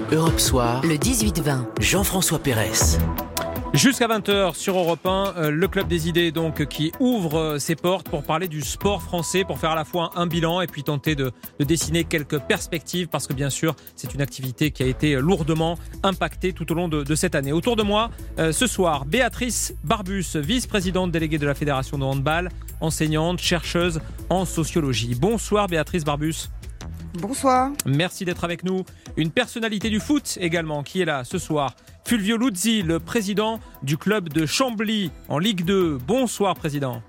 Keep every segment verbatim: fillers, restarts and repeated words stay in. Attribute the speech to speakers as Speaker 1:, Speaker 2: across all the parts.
Speaker 1: Europe Soir,
Speaker 2: le dix-huit vingt.
Speaker 1: Jean-François Pérez.
Speaker 3: Jusqu'à vingt heures sur Europe un, le Club des idées donc qui ouvre ses portes pour parler du sport français, pour faire à la fois un bilan et puis tenter de, de dessiner quelques perspectives, parce que bien sûr c'est une activité qui a été lourdement impactée tout au long de, de cette année. Autour de moi euh, ce soir, Béatrice Barbus, vice-présidente déléguée de la Fédération de handball, enseignante, chercheuse en sociologie. Bonsoir Béatrice Barbus.
Speaker 4: Bonsoir.
Speaker 3: Merci d'être avec nous. Une personnalité du foot également qui est là ce soir. Fulvio Luzzi, le président du club de Chambly en Ligue deux. Bonsoir président.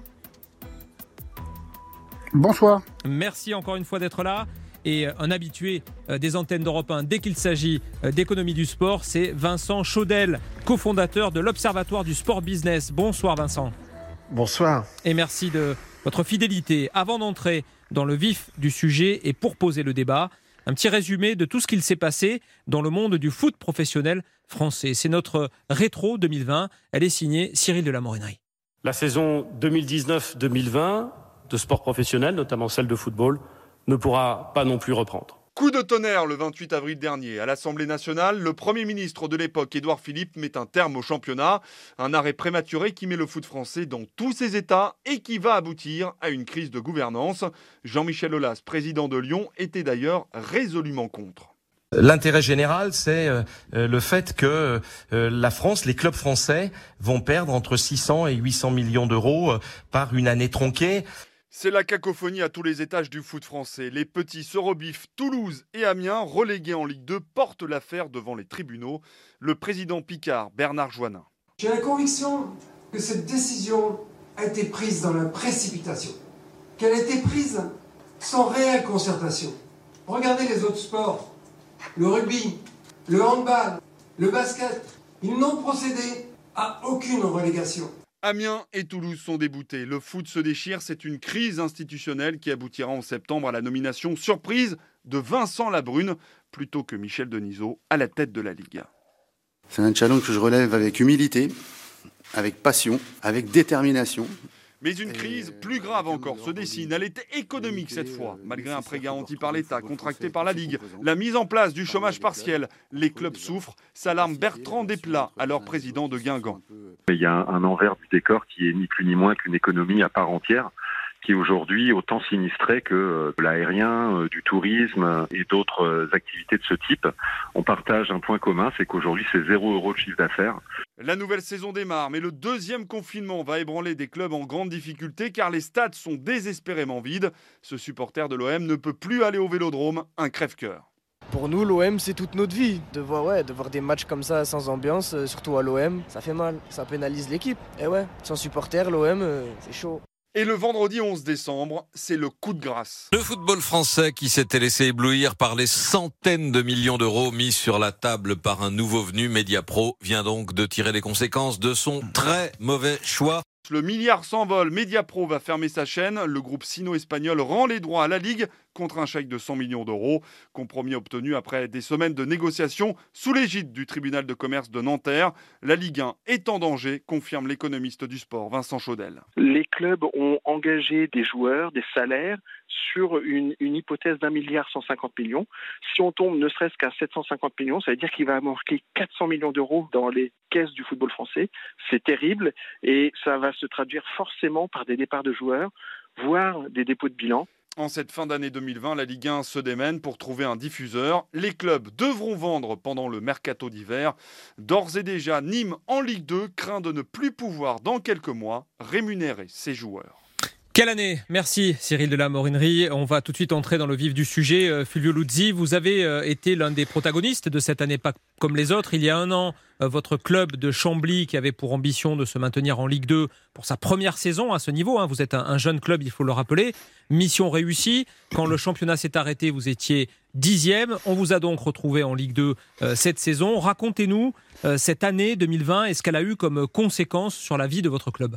Speaker 5: Bonsoir.
Speaker 3: Merci encore une fois d'être là. Et un habitué des antennes d'Europe un dès qu'il s'agit d'économie du sport, c'est Vincent Chaudel, cofondateur de l'Observatoire du Sport Business. Bonsoir Vincent.
Speaker 6: Bonsoir.
Speaker 3: Et merci de votre fidélité. Avant d'entrer dans le vif du sujet et pour poser le débat, un petit résumé de tout ce qu'il s'est passé dans le monde du foot professionnel français. C'est notre rétro deux mille vingt. Elle est signée Cyril de la Morinerie.
Speaker 7: La saison deux mille dix-neuf deux mille vingt de sport professionnel, notamment celle de football, ne pourra pas non plus reprendre.
Speaker 8: Coup de tonnerre le vingt-huit avril dernier. À l'Assemblée nationale, le Premier ministre de l'époque, Édouard Philippe, met un terme au championnat. Un arrêt prématuré qui met le foot français dans tous ses états et qui va aboutir à une crise de gouvernance. Jean-Michel Aulas, président de Lyon, était d'ailleurs résolument contre.
Speaker 9: L'intérêt général, c'est euh, le fait que euh, la France, les clubs français, vont perdre entre six cents et huit cents millions d'euros euh, par une année tronquée.
Speaker 8: C'est la cacophonie à tous les étages du foot français. Les petits se rebiffent. Toulouse et Amiens, relégués en Ligue deux, portent l'affaire devant les tribunaux. Le président Picard, Bernard Joannin.
Speaker 10: J'ai la conviction que cette décision a été prise dans la précipitation, qu'elle a été prise sans réelle concertation. Regardez les autres sports, le rugby, le handball, le basket, ils n'ont procédé à aucune relégation.
Speaker 8: Amiens et Toulouse sont déboutés. Le foot se déchire, c'est une crise institutionnelle qui aboutira en septembre à la nomination surprise de Vincent Labrune plutôt que Michel Denisot à la tête de la Ligue.
Speaker 6: C'est un challenge que je relève avec humilité, avec passion, avec détermination.
Speaker 8: Mais une crise plus grave encore se dessine. Elle est économique cette fois. Malgré un prêt garanti par l'État, contracté par la Ligue, la mise en place du chômage partiel, les clubs souffrent, s'alarme Bertrand Desplat, alors président de Guingamp.
Speaker 11: Il y a un envers du décor qui est ni plus ni moins qu'une économie à part entière, qui est aujourd'hui autant sinistrée que l'aérien, du tourisme et d'autres activités de ce type. On partage un point commun, c'est qu'aujourd'hui c'est zéro euro de chiffre d'affaires.
Speaker 8: La nouvelle saison démarre, mais le deuxième confinement va ébranler des clubs en grande difficulté car les stades sont désespérément vides. Ce supporter de l'O M ne peut plus aller au Vélodrome, un crève-cœur.
Speaker 12: Pour nous, l'O M, c'est toute notre vie. De voir, ouais, de voir des matchs comme ça, sans ambiance, euh, surtout à l'O M, ça fait mal. Ça pénalise l'équipe. Et ouais, sans supporter, l'O M, euh, c'est chaud.
Speaker 8: Et le vendredi onze décembre, c'est le coup de grâce.
Speaker 13: Le football français qui s'était laissé éblouir par les centaines de millions d'euros mis sur la table par un nouveau venu, Mediapro, vient donc de tirer les conséquences de son très mauvais choix.
Speaker 8: Le milliard s'envole, Mediapro va fermer sa chaîne. Le groupe sino-espagnol rend les droits à la Ligue contre un chèque de cent millions d'euros. Compromis obtenu après des semaines de négociations sous l'égide du tribunal de commerce de Nanterre. La Ligue un est en danger, confirme l'économiste du sport Vincent Chaudel.
Speaker 14: Les clubs ont engagé des joueurs, des salaires sur une, une hypothèse d'un milliard cent cinquante millions. Si on tombe ne serait-ce qu'à sept cent cinquante millions, ça veut dire qu'il va manquer quatre cents millions d'euros dans les caisses du football français. C'est terrible et ça va se traduire forcément par des départs de joueurs, voire des dépôts de bilan.
Speaker 8: En cette fin d'année deux mille vingt, la Ligue un se démène pour trouver un diffuseur. Les clubs devront vendre pendant le mercato d'hiver. D'ores et déjà, Nîmes en Ligue deux craint de ne plus pouvoir, dans quelques mois, rémunérer ses joueurs.
Speaker 3: Quelle année! Merci Cyril de la Morinerie. On va tout de suite entrer dans le vif du sujet. Euh, Fulvio Luzzi, vous avez euh, été l'un des protagonistes de cette année, pas comme les autres. Il y a un an, euh, votre club de Chambly, qui avait pour ambition de se maintenir en Ligue deux pour sa première saison à ce niveau. Hein. Vous êtes un, un jeune club, il faut le rappeler. Mission réussie. Quand le championnat s'est arrêté, vous étiez dixième. On vous a donc retrouvé en Ligue deux euh, cette saison. Racontez-nous euh, cette année deux mille vingt et ce qu'elle a eu comme conséquence sur la vie de votre club.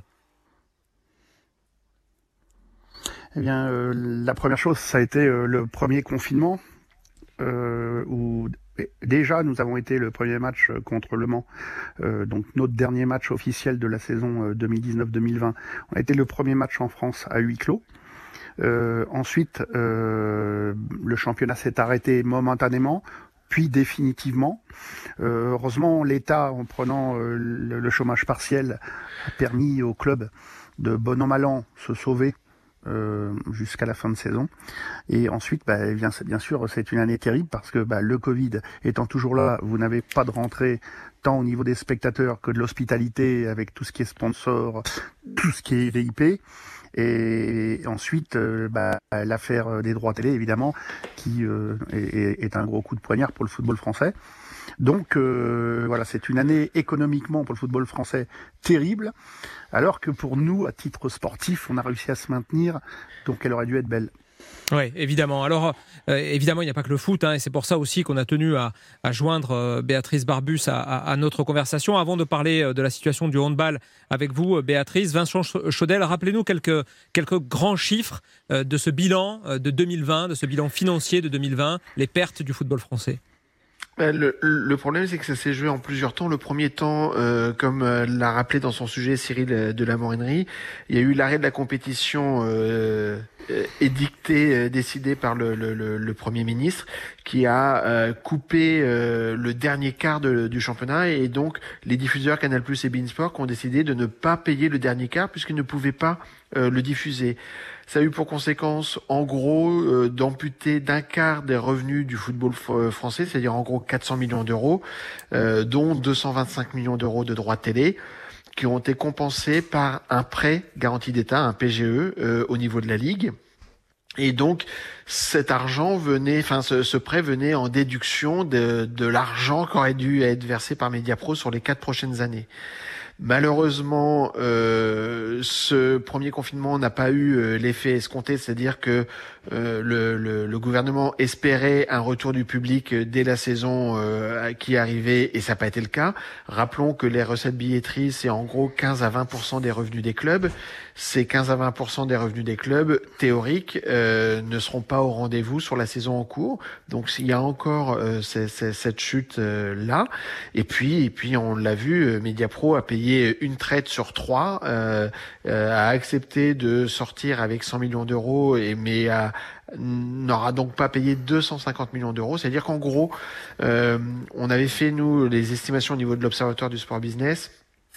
Speaker 5: Eh bien, euh, la première chose, ça a été euh, le premier confinement, euh, où déjà nous avons été le premier match contre Le Mans, euh, donc notre dernier match officiel de la saison deux mille dix-neuf deux mille vingt. On a été le premier match en France à huis clos. Euh, ensuite, euh, le championnat s'est arrêté momentanément. puis définitivement. Euh, heureusement, l'État, en prenant euh, le, le chômage partiel, a permis au club de bon an mal an se sauver euh, jusqu'à la fin de saison. Et ensuite, bah, bien, bien sûr, c'est une année terrible parce que bah, le Covid étant toujours là, vous n'avez pas de rentrée tant au niveau des spectateurs que de l'hospitalité avec tout ce qui est sponsor, tout ce qui est V I P. Et ensuite, euh, bah, l'affaire des droits télé, évidemment, qui euh, est, est un gros coup de poignard pour le football français. Donc euh, voilà, c'est une année économiquement pour le football français terrible, alors que pour nous, à titre sportif, on a réussi à se maintenir, donc elle aurait dû être belle.
Speaker 3: Oui, évidemment. Alors, euh, évidemment, il n'y a pas que le foot, hein, et c'est pour ça aussi qu'on a tenu à, à joindre euh, Béatrice Barbus à, à, à notre conversation. Avant de parler euh, de la situation du handball avec vous, euh, Béatrice, Vincent Chaudel, rappelez-nous quelques, quelques grands chiffres euh, de ce bilan euh, de deux mille vingt, de ce bilan financier de deux mille vingt, les pertes du football français.
Speaker 2: Le, le problème, c'est que ça s'est joué en plusieurs temps. Le premier temps, euh, comme euh, l'a rappelé dans son sujet Cyril de la Morinerie, il y a eu l'arrêt de la compétition euh, édicté, euh, décidé par le, le, le, le Premier ministre, qui a euh, coupé euh, le dernier quart de, du championnat, et donc les diffuseurs Canal+ et beIN Sport ont décidé de ne pas payer le dernier quart puisqu'ils ne pouvaient pas euh, le diffuser. Ça a eu pour conséquence, en gros, euh, d'amputer d'un quart des revenus du football f- français, c'est-à-dire en gros quatre cents millions d'euros, euh, dont deux cent vingt-cinq millions d'euros de droits télé, qui ont été compensés par un prêt garanti d'État, un P G E, euh, au niveau de la Ligue. Et donc, cet argent venait, enfin, ce, ce prêt venait en déduction de, de l'argent qui aurait dû être versé par Mediapro sur les quatre prochaines années. Malheureusement, euh, ce premier confinement n'a pas eu euh, l'effet escompté, c'est-à-dire que euh, le, le, le gouvernement espérait un retour du public dès la saison euh, qui arrivait, et ça n'a pas été le cas. Rappelons que les recettes billetteries, c'est en gros quinze à vingt pour cent des revenus des clubs. Ces quinze à vingt pour cent des revenus des clubs théoriques euh, ne seront pas au rendez-vous sur la saison en cours. Donc il y a encore euh, c'est, c'est, cette chute euh, là. Et puis, et puis on l'a vu, Mediapro a payé une traite sur trois, euh, euh, a accepté de sortir avec cent millions d'euros, et mais a n'aura donc pas payé deux cent cinquante millions d'euros. C'est-à-dire qu'en gros, euh, on avait fait, nous, les estimations au niveau de l'Observatoire du Sport Business.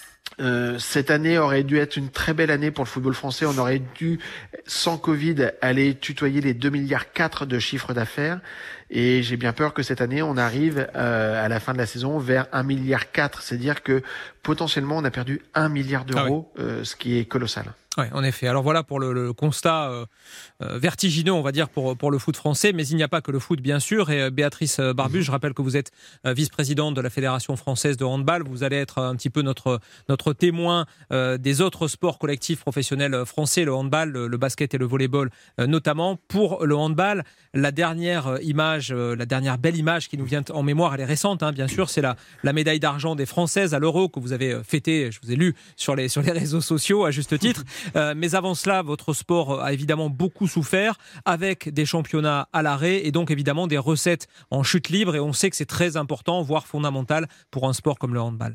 Speaker 2: Euh, cette année aurait dû être une très belle année pour le football français. On aurait dû, sans Covid, aller tutoyer les deux virgule quatre milliards de chiffre d'affaires. Et j'ai bien peur que cette année, on arrive euh, à la fin de la saison vers un virgule quatre milliard. C'est-à-dire que potentiellement, on a perdu un milliard d'euros, ah oui. euh, ce qui est colossal.
Speaker 3: Oui, en effet. Alors voilà pour le, le constat euh, euh, vertigineux, on va dire, pour, pour le foot français. Mais il n'y a pas que le foot, bien sûr. Et euh, Béatrice Barbus, je rappelle que vous êtes euh, vice-présidente de la Fédération française de handball. Vous allez être un petit peu notre, notre témoin euh, des autres sports collectifs professionnels français, le handball, le, le basket et le volleyball euh, notamment. Pour le handball, la dernière image, euh, la dernière belle image qui nous vient en mémoire, elle est récente, hein, bien sûr, c'est la, la médaille d'argent des Françaises à l'Euro que vous avez fêtée, je vous ai lu sur les, sur les réseaux sociaux, à juste titre. Euh, mais avant cela, votre sport a évidemment beaucoup souffert, avec des championnats à l'arrêt et donc évidemment des recettes en chute libre. Et on sait que c'est très important, voire fondamental pour un sport comme le handball.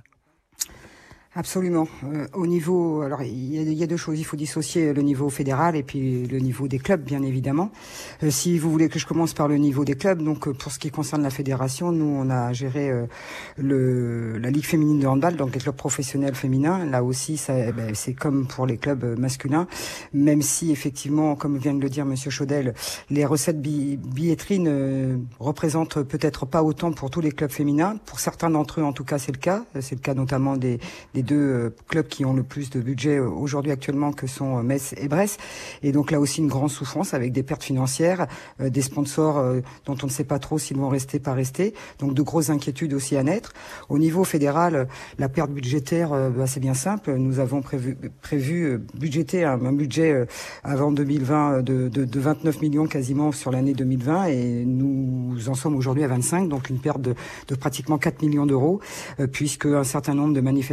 Speaker 4: Absolument. Euh, au niveau, alors il y, a, il y a deux choses. Il faut dissocier le niveau fédéral et puis le niveau des clubs, bien évidemment. Euh, si vous voulez que je commence par le niveau des clubs, donc pour ce qui concerne la fédération, nous on a géré euh, le la ligue féminine de handball, donc les clubs professionnels féminins. Là aussi, ça, ben, c'est comme pour les clubs masculins, même si effectivement, comme vient de le dire Monsieur Chaudel, les recettes bi- billetteries ne représentent peut-être pas autant pour tous les clubs féminins. Pour certains d'entre eux, en tout cas, c'est le cas. C'est le cas notamment des, des deux clubs qui ont le plus de budget aujourd'hui actuellement, que sont Metz et Brest. Et donc là aussi une grande souffrance avec des pertes financières, euh, des sponsors euh, dont on ne sait pas trop s'ils vont rester, pas rester. Donc de grosses inquiétudes aussi à naître. Au niveau fédéral, la perte budgétaire, euh, bah, c'est bien simple. Nous avons prévu, prévu euh, budgéter un, un budget euh, avant deux mille vingt de, de, de vingt-neuf millions quasiment sur l'année deux mille vingt, et nous en sommes aujourd'hui à vingt-cinq, donc une perte de, de pratiquement quatre millions d'euros, euh, puisque un certain nombre de manifestations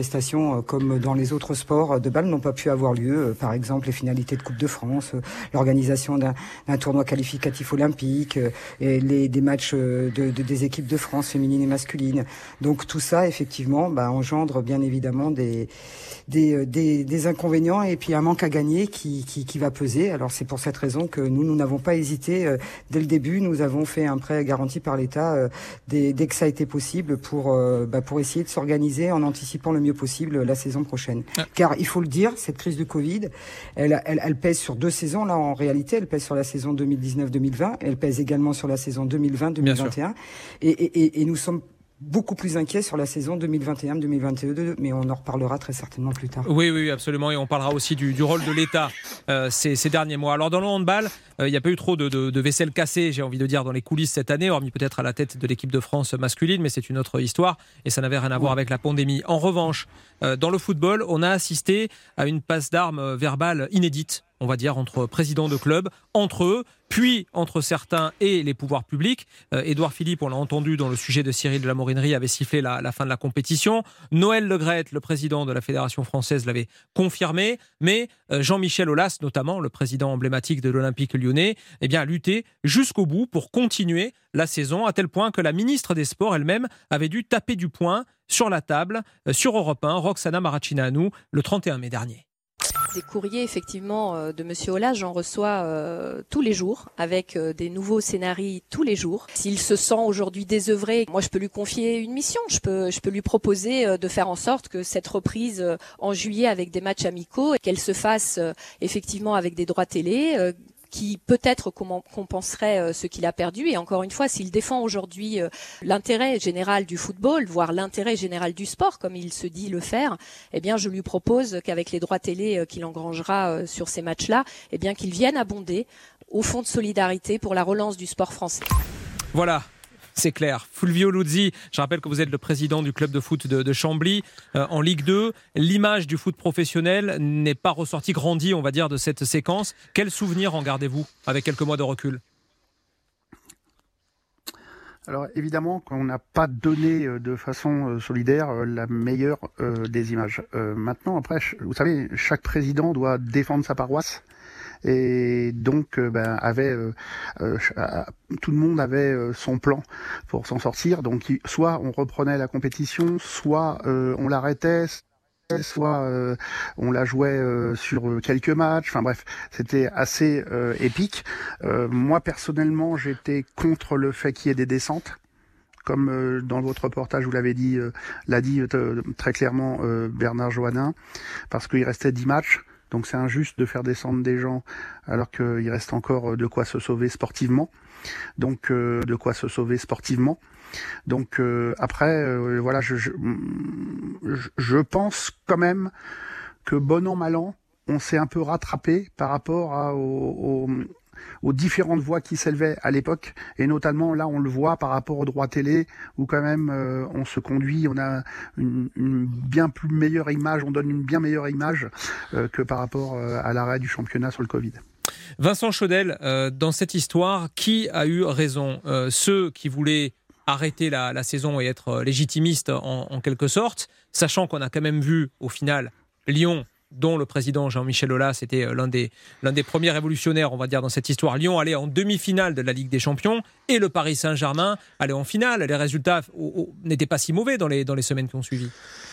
Speaker 4: événements euh, comme dans les autres sports de balle n'ont pas pu avoir lieu. Euh, par exemple, les finalités de Coupe de France, euh, l'organisation d'un, d'un tournoi qualificatif olympique, euh, et les, des matchs de, de, des équipes de France féminines et masculines. Donc tout ça, effectivement, bah, engendre bien évidemment des, des, des, des inconvénients et puis un manque à gagner qui, qui, qui va peser. Alors c'est pour cette raison que nous, nous n'avons pas hésité. Euh, dès le début, nous avons fait un prêt garanti par l'État euh, dès, dès que ça a été possible pour, euh, bah, pour essayer de s'organiser en anticipant le mieux possible la saison prochaine. Ah. Car il faut le dire, cette crise de Covid, elle, elle, elle pèse sur deux saisons. Là, en réalité, elle pèse sur la saison deux mille dix-neuf deux mille vingt. Elle pèse également sur la saison deux mille vingt deux mille vingt et un. Et, et, et nous sommes beaucoup plus inquiets sur la saison deux mille vingt et un deux mille vingt et deux, mais on en reparlera très certainement plus tard.
Speaker 3: Oui, oui, absolument, et on parlera aussi du, du rôle de l'État euh, ces, ces derniers mois. Alors dans le handball, il euh, n'y a pas eu trop de, de, de vaisselle cassée, j'ai envie de dire, dans les coulisses cette année, hormis peut-être à la tête de l'équipe de France masculine, mais c'est une autre histoire, et ça n'avait rien à voir avec la pandémie. En revanche, euh, dans le football, on a assisté à une passe d'armes verbale inédite, on va dire, entre présidents de clubs, entre eux, puis entre certains et les pouvoirs publics. Euh, Édouard Philippe, on l'a entendu dans le sujet de Cyril de la Morinerie, avait sifflé la, la fin de la compétition. Noël Le Graët, le président de la Fédération française, l'avait confirmé. Mais euh, Jean-Michel Aulas, notamment le président emblématique de l'Olympique lyonnais, eh bien, a lutté jusqu'au bout pour continuer la saison, à tel point que la ministre des Sports elle-même avait dû taper du poing sur la table, euh, sur Europe un, Roxana Maracineanu, le trente et un mai dernier.
Speaker 15: Des courriers, effectivement, euh, de Monsieur Aulas, j'en reçois euh, tous les jours, avec euh, des nouveaux scénarios tous les jours. S'il se sent aujourd'hui désœuvré, moi je peux lui confier une mission, je peux, je peux lui proposer euh, de faire en sorte que cette reprise euh, en juillet avec des matchs amicaux, qu'elle se fasse euh, effectivement avec des droits télé, euh, qui peut-être compenserait ce qu'il a perdu. Et encore une fois, s'il défend aujourd'hui l'intérêt général du football, voire l'intérêt général du sport, comme il se dit le faire, eh bien, je lui propose qu'avec les droits télé qu'il engrangera sur ces matchs-là, eh bien, qu'il vienne abonder au fonds de solidarité pour la relance du sport français.
Speaker 3: Voilà. C'est clair. Fulvio Luzzi, je rappelle que vous êtes le président du club de foot de, de Chambly euh, en Ligue deux. L'image du foot professionnel n'est pas ressortie grandie, on va dire, de cette séquence. Quel souvenir en gardez-vous avec quelques mois de recul ?
Speaker 5: Alors évidemment qu'on n'a pas donné de façon solidaire la meilleure euh, des images. Euh, maintenant, après, vous savez, chaque président doit défendre sa paroisse. Et donc, euh, ben, avait euh, euh, tout le monde avait euh, son plan pour s'en sortir. Donc, il, soit on reprenait la compétition, soit euh, on l'arrêtait, soit euh, on la jouait euh, sur quelques matchs. Enfin bref, c'était assez euh, épique. Euh, moi, personnellement, j'étais contre le fait qu'il y ait des descentes. Comme euh, dans votre reportage, vous l'avez dit, euh, l'a dit euh, très clairement euh, Bernard Johannin, parce qu'il restait dix matchs. Donc c'est injuste de faire descendre des gens alors qu'il reste encore de quoi se sauver sportivement. Donc euh, de quoi se sauver sportivement. Donc euh, après, euh, voilà, je, je, je pense quand même que bon an mal an, on s'est un peu rattrapé par rapport à, aux, aux, aux différentes voix qui s'élevaient à l'époque, et notamment là on le voit par rapport aux droits télé, où quand même euh, on se conduit, on a une, une bien plus meilleure image, on donne une bien meilleure image euh, que par rapport euh, à l'arrêt du championnat sur le Covid.
Speaker 3: Vincent Chaudel, euh, dans cette histoire, qui a eu raison ? euh, Ceux qui voulaient arrêter la, la saison et être légitimistes en, en quelque sorte, sachant qu'on a quand même vu au final Lyon, dont le président Jean-Michel Aulas était l'un des, l'un des premiers révolutionnaires, on va dire, dans cette histoire. Lyon allait en demi-finale de la Ligue des Champions et le Paris Saint-Germain allait en finale. Les résultats oh, oh, n'étaient pas si mauvais dans les, dans les semaines qui ont suivi.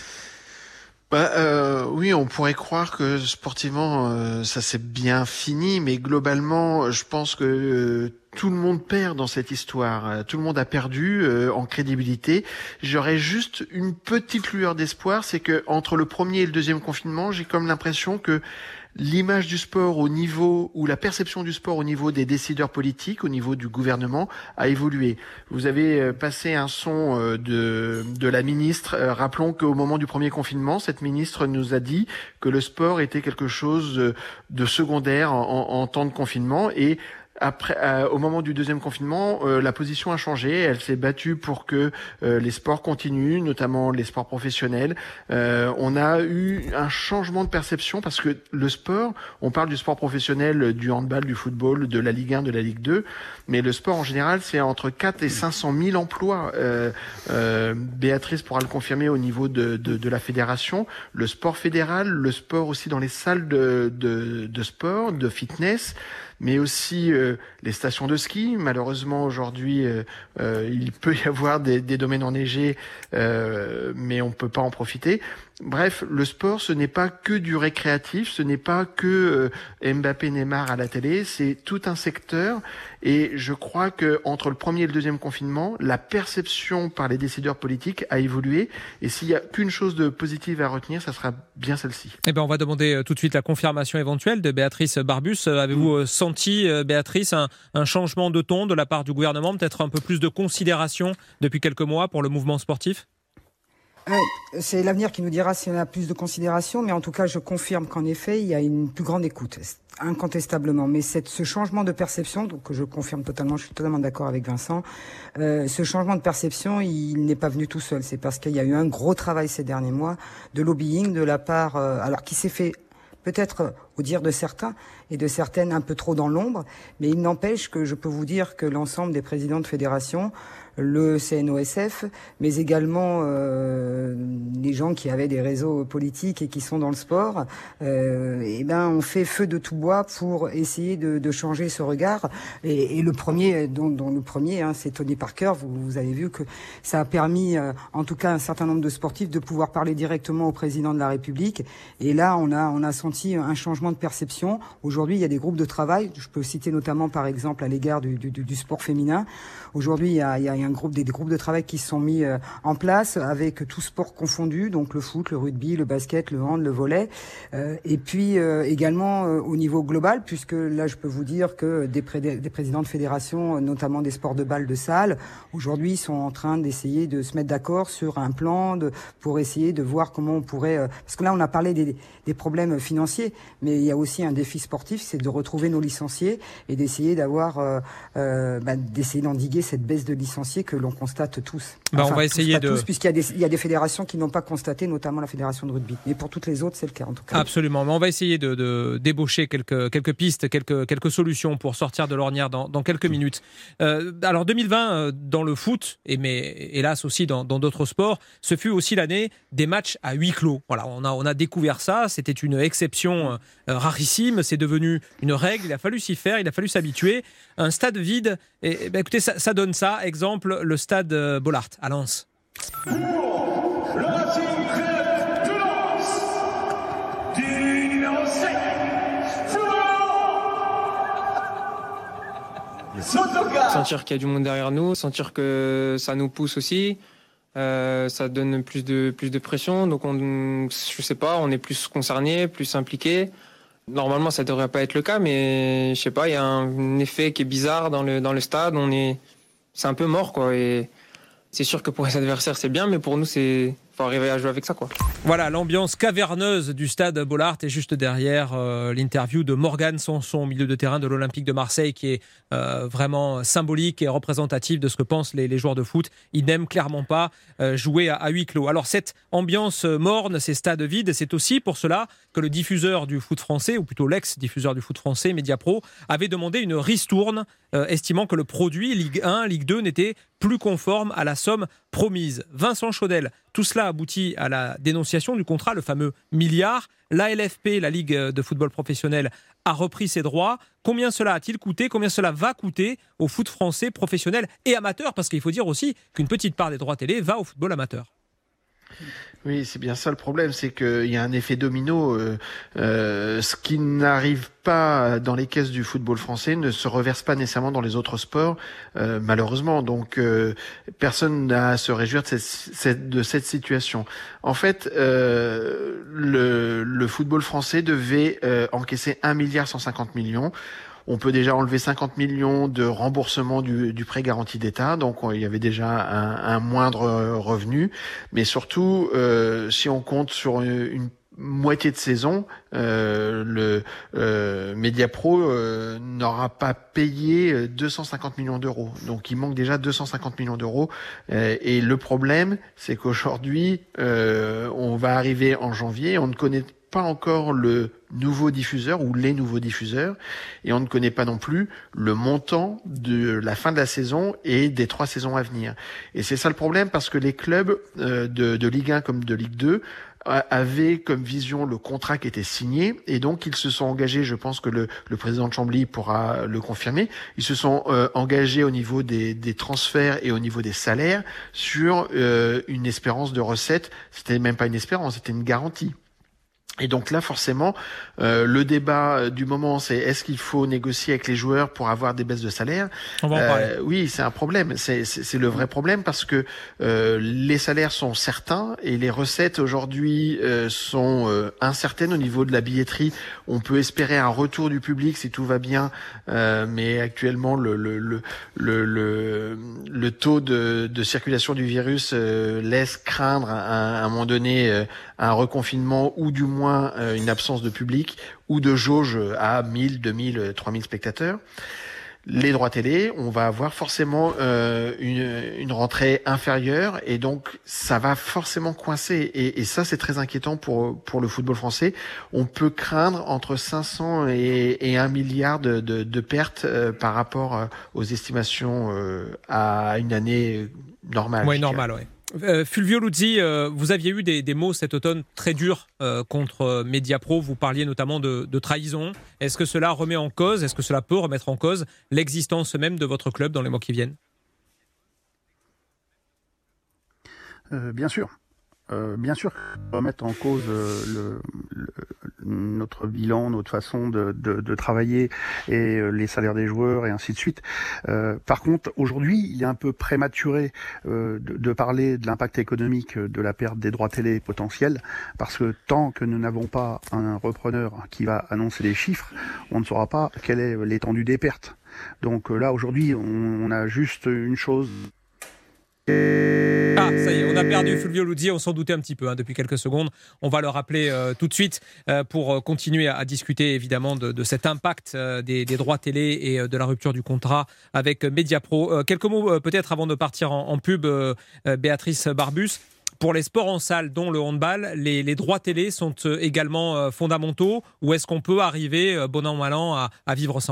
Speaker 2: Bah, euh, oui, on pourrait croire que sportivement, euh, ça s'est bien fini, mais globalement, je pense que euh, tout le monde perd dans cette histoire. Tout le monde a perdu euh, en crédibilité. J'aurais juste une petite lueur d'espoir, c'est que entre le premier et le deuxième confinement, j'ai comme l'impression que l'image du sport au niveau, ou la perception du sport au niveau des décideurs politiques, au niveau du gouvernement, a évolué. Vous avez passé un son de, de la ministre. Rappelons qu'au moment du premier confinement, cette ministre nous a dit que le sport était quelque chose de secondaire en, en, en temps de confinement, et après, euh, au moment du deuxième confinement, euh, la position a changé. Elle s'est battue pour que euh, les sports continuent, notamment les sports professionnels. Euh, on a eu un changement de perception parce que le sport, on parle du sport professionnel, du handball, du football, de la Ligue un, de la Ligue deux, mais le sport en général, c'est entre quatre et cinq cent mille emplois. Euh, euh, Béatrice pourra le confirmer au niveau de, de, de la fédération. Le sport fédéral, le sport aussi dans les salles de, de, de sport, de fitness, mais aussi euh, les stations de ski. Malheureusement, aujourd'hui, euh, euh, il peut y avoir des, des domaines enneigés, euh, mais on ne peut pas en profiter. Bref, le sport, ce n'est pas que du récréatif, ce n'est pas que euh, Mbappé, Neymar à la télé, c'est tout un secteur. Et je crois que entre le premier et le deuxième confinement, la perception par les décideurs politiques a évolué. Et s'il y a qu'une chose de positive à retenir, ça sera bien celle-ci.
Speaker 3: Eh ben, on va demander tout de suite la confirmation éventuelle de Béatrice Barbus. Avez-vous mmh. senti, Béatrice, un, un changement de ton de la part du gouvernement, peut-être un peu plus de considération depuis quelques mois pour le mouvement sportif ?
Speaker 4: C'est l'avenir qui nous dira si on a plus de considération, mais en tout cas, je confirme qu'en effet, il y a une plus grande écoute, incontestablement. Mais cette, ce changement de perception, donc que je confirme totalement, je suis totalement d'accord avec Vincent, euh, ce changement de perception, il n'est pas venu tout seul. C'est parce qu'il y a eu un gros travail ces derniers mois de lobbying de la part, euh, alors qui s'est fait peut-être au dire de certains et de certaines un peu trop dans l'ombre, mais il n'empêche que je peux vous dire que l'ensemble des présidents de fédération, le C N O S F, mais également euh, les gens qui avaient des réseaux politiques et qui sont dans le sport, euh, et ben on fait feu de tout bois pour essayer de, de changer ce regard. Et, et le premier, dont, dont le premier, hein, c'est Tony Parker. Vous, vous avez vu que ça a permis, euh, en tout cas, un certain nombre de sportifs de pouvoir parler directement au président de la République. Et là, on a on a senti un changement de perception. Aujourd'hui, il y a des groupes de travail. Je peux citer notamment, par exemple, à l'égard du, du, du sport féminin. Aujourd'hui, il y a, il y a un groupe, des, des groupes de travail qui se sont mis euh, en place avec tout sport confondu, donc le foot, le rugby, le basket, le hand, le volley, euh, et puis euh, également euh, au niveau global, puisque là, je peux vous dire que des, pré- des présidents de fédération, notamment des sports de balle de salle, aujourd'hui sont en train d'essayer de se mettre d'accord sur un plan de, pour essayer de voir comment on pourrait... Euh, parce que là, on a parlé des, des problèmes financiers, mais il y a aussi un défi sportif, c'est de retrouver nos licenciés et d'essayer d'avoir, euh, euh, bah, d'essayer d'endiguer cette baisse de licenciés que l'on constate tous.
Speaker 3: Bah,
Speaker 4: enfin,
Speaker 3: on va
Speaker 4: tous,
Speaker 3: essayer
Speaker 4: pas
Speaker 3: de...
Speaker 4: tous, puisqu'il y a, des, il y a des fédérations qui n'ont pas constaté, notamment la fédération de rugby. Mais pour toutes les autres, c'est le cas en tout cas.
Speaker 3: Absolument. Mais on va essayer de, de débaucher quelques, quelques pistes, quelques, quelques solutions pour sortir de l'ornière dans, dans quelques minutes. Euh, alors deux mille vingt, euh, dans le foot, et mais hélas aussi dans, dans d'autres sports, ce fut aussi l'année des matchs à huis clos. Voilà, on a, on a découvert ça. C'était une exception euh, rarissime. C'est devenu une règle. Il a fallu s'y faire. Il a fallu s'habituer. Un stade vide, et, et ben écoutez, ça, ça donne ça. Exemple, le stade euh, Bollaert à Lens.
Speaker 16: Pour le Racing Club de Lens, du numéro sept, Florent.
Speaker 17: Sentir qu'il y a du monde derrière nous, sentir que ça nous pousse aussi, euh, ça donne plus de, plus de pression. Donc, on, je sais pas, on est plus concerné, plus impliqué. Normalement, ça devrait pas être le cas, mais je sais pas, il y a un effet qui est bizarre dans le, dans le stade. On est, c'est un peu mort, quoi. Et c'est sûr que pour les adversaires, c'est bien, mais pour nous, c'est faut arriver à jouer avec ça, quoi.
Speaker 3: Voilà, l'ambiance caverneuse du stade Bollaert est juste derrière euh, l'interview de Morgan Sanson, milieu de terrain de l'Olympique de Marseille, qui est euh, vraiment symbolique et représentatif de ce que pensent les, les joueurs de foot. Ils n'aiment clairement pas euh, jouer à, à huis clos. Alors cette ambiance morne, ces stades vides, c'est aussi pour cela que le diffuseur du foot français, ou plutôt l'ex-diffuseur du foot français, Mediapro, avait demandé une ristourne, euh, estimant que le produit Ligue un, Ligue deux n'était plus conforme à la somme promise. Vincent Chaudel, tout cela aboutit à la dénonciation du contrat, le fameux milliard. La L F P, la Ligue de football professionnel, a repris ses droits. Combien cela a-t-il coûté ? Combien cela va coûter au foot français professionnel et amateur ? Parce qu'il faut dire aussi qu'une petite part des droits télé va au football amateur.
Speaker 2: Oui, c'est bien ça le problème, c'est qu'il y a un effet domino. Euh, euh, ce qui n'arrive pas dans les caisses du football français ne se reverse pas nécessairement dans les autres sports, euh, malheureusement. Donc, euh, personne n'a à se réjouir de cette, de cette situation. En fait, euh, le, le football français devait euh, encaisser un milliard cent cinquante millions. On peut déjà enlever cinquante millions de remboursement du, du prêt garanti d'État, donc il y avait déjà un, un moindre revenu. Mais surtout, euh, si on compte sur une moitié de saison, euh, le euh, Mediapro euh, n'aura pas payé deux cent cinquante millions d'euros. Donc il manque déjà deux cent cinquante millions d'euros. Euh, et le problème, c'est qu'aujourd'hui, euh, on va arriver en janvier, on ne connaît pas encore le nouveau diffuseur ou les nouveaux diffuseurs, et on ne connaît pas non plus le montant de la fin de la saison et des trois saisons à venir. Et c'est ça le problème, parce que les clubs euh, de, de Ligue un comme de Ligue deux avaient comme vision le contrat qui était signé, et donc ils se sont engagés, je pense que le, le président de Chambly pourra le confirmer, ils se sont euh, engagés au niveau des, des transferts et au niveau des salaires sur euh, une espérance de recettes. C'était même pas une espérance, c'était une garantie. Et donc là, forcément, euh, le débat du moment, c'est est-ce qu'il faut négocier avec les joueurs pour avoir des baisses de salaire ?
Speaker 3: On va en parler.
Speaker 2: Euh, oui, c'est un problème. C'est, c'est, c'est le vrai problème, parce que euh, les salaires sont certains et les recettes aujourd'hui euh, sont euh, incertaines au niveau de la billetterie. On peut espérer un retour du public si tout va bien, euh, mais actuellement, le, le, le, le, le, le taux de, de circulation du virus euh, laisse craindre à, à un moment donné euh, un reconfinement, ou du moins une absence de public ou de jauge à mille, deux mille, trois mille spectateurs. Les droits télé, on va avoir forcément euh, une, une rentrée inférieure, et donc ça va forcément coincer. Et, et ça, c'est très inquiétant pour pour le football français. On peut craindre entre cinq cents et, et un milliard de, de, de pertes euh, par rapport aux estimations euh, à une année normale.
Speaker 3: Oui, normale, oui. Euh, Fulvio Luzzi, euh, vous aviez eu des, des mots cet automne très durs euh, contre Mediapro. Vous parliez notamment de, de trahison. Est-ce que cela remet en cause, est-ce que cela peut remettre en cause l'existence même de votre club dans les mois qui viennent ?
Speaker 5: euh, Bien sûr. Euh, bien sûr, remettre en cause euh, le, le, notre bilan, notre façon de, de, de travailler, et euh, les salaires des joueurs, et ainsi de suite. Euh, par contre, aujourd'hui, il est un peu prématuré euh, de, de parler de l'impact économique de la perte des droits télé potentiels, parce que tant que nous n'avons pas un repreneur qui va annoncer les chiffres, on ne saura pas quelle est l'étendue des pertes. Donc euh, là, aujourd'hui, on, on a juste une chose...
Speaker 3: Ah, ça y est, on a perdu Fulvio Luzzi, on s'en doutait un petit peu hein, depuis quelques secondes. On va le rappeler euh, tout de suite euh, pour continuer à, à discuter évidemment de, de cet impact euh, des, des droits télé et euh, de la rupture du contrat avec Mediapro. Euh, quelques mots euh, peut-être avant de partir en, en pub, euh, euh, Béatrice Barbus. Pour les sports en salle, dont le handball, les, les droits télé sont euh, également euh, fondamentaux, ou est-ce qu'on peut arriver, euh, bon an, mal an, à, à vivre sans ?